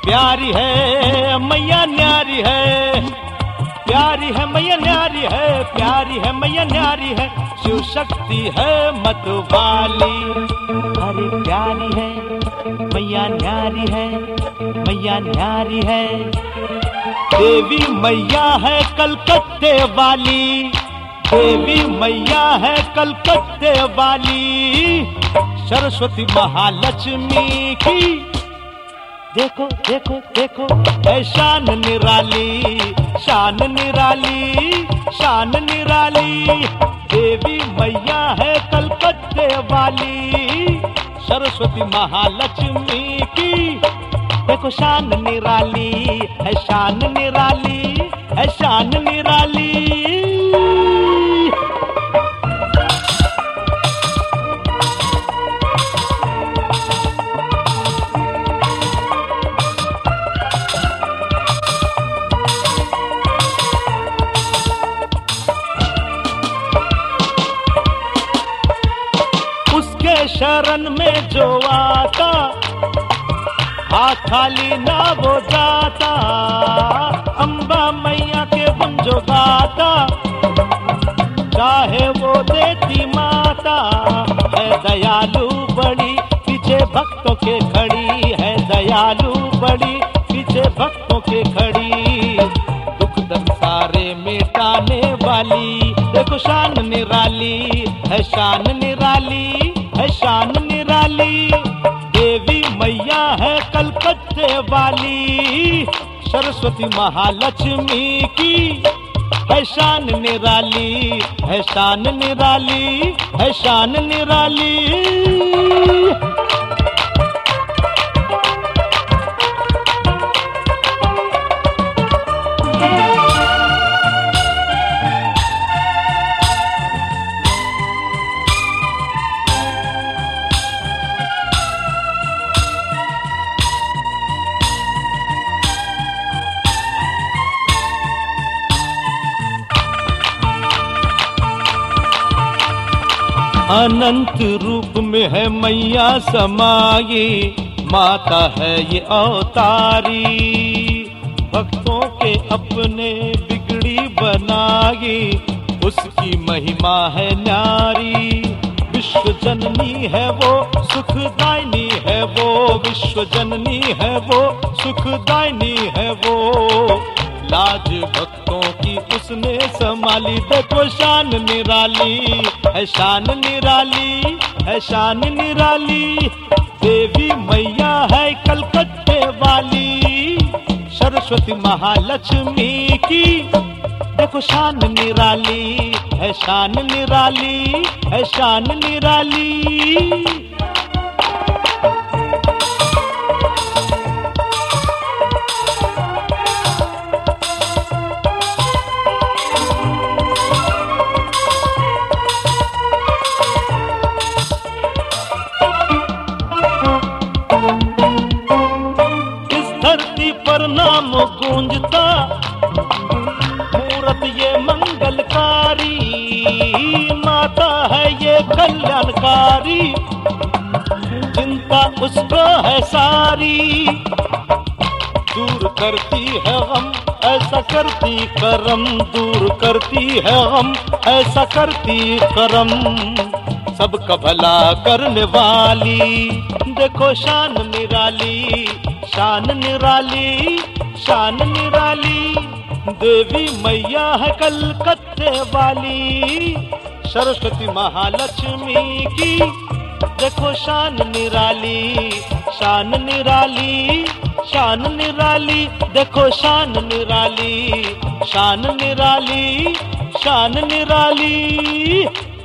प्यारी है मैया न्यारी है, प्यारी है मैया न्यारी है, प्यारी है मैया न्यारी है, शिव शक्ति है मतवाली। अरे प्यारी है मैया न्यारी है, मैया न्यारी है। देवी मैया है कलकत्ते वाली, देवी मैया है कलकत्ते वाली, सरस्वती महालक्ष्मी की देखो देखो देखो है शान निराली, शान निराली, शान निराली। देवी मैया है कलकत्ते वाली, सरस्वती महालक्ष्मी की देखो शान निराली है, शान निराली है, शान निराली। शरण में जो आता हाथ खाली ना वो जाता, अम्बा मैया के गुण जो गाता चाहे वो देती माता। है दयालु बड़ी पीछे भक्तों के खड़ी, है दयालु बड़ी पीछे भक्तों के खड़ी, दुख दर्द सारे मिटाने वाली देखो शान निराली है, शान निराली है, शान निराली। देवी मैया है कलकत्ते वाली, सरस्वती महालक्ष्मी की है शान निराली, है शान निराली, है शान निराली। अनंत रूप में है मैया समाई, माता है ये अवतारी, भक्तों के अपने बिगड़ी बनाई, उसकी महिमा है न्यारी। विश्व जननी है वो सुखदायिनी है वो, विश्व जननी है वो सुखदायिनी है वो, लाज भक्तों की उसने संभाली देखो शान निराली है, शान निराली है, शान निराली। देवी मैया है कलकत्ते वाली, सरस्वती महालक्ष्मी की देखो शान निराली है, शान निराली है, शान निराली। पर नाम गूंजता मूरत ये मंगलकारी, माता है ये कल्याणकारी, चिंता उसको है सारी, दूर करती है गम ऐसा करती करम, दूर करती है गम ऐसा करती करम, सबका भला करने वाली देखो शान निराली, शान निराली, शान निराली। देवी मैया है कलकत्ते वाली, सरस्वती महालक्ष्मी की देखो शान निराली, शान निराली, शान निराली। देखो शान निराली, शान निराली, शान निराली।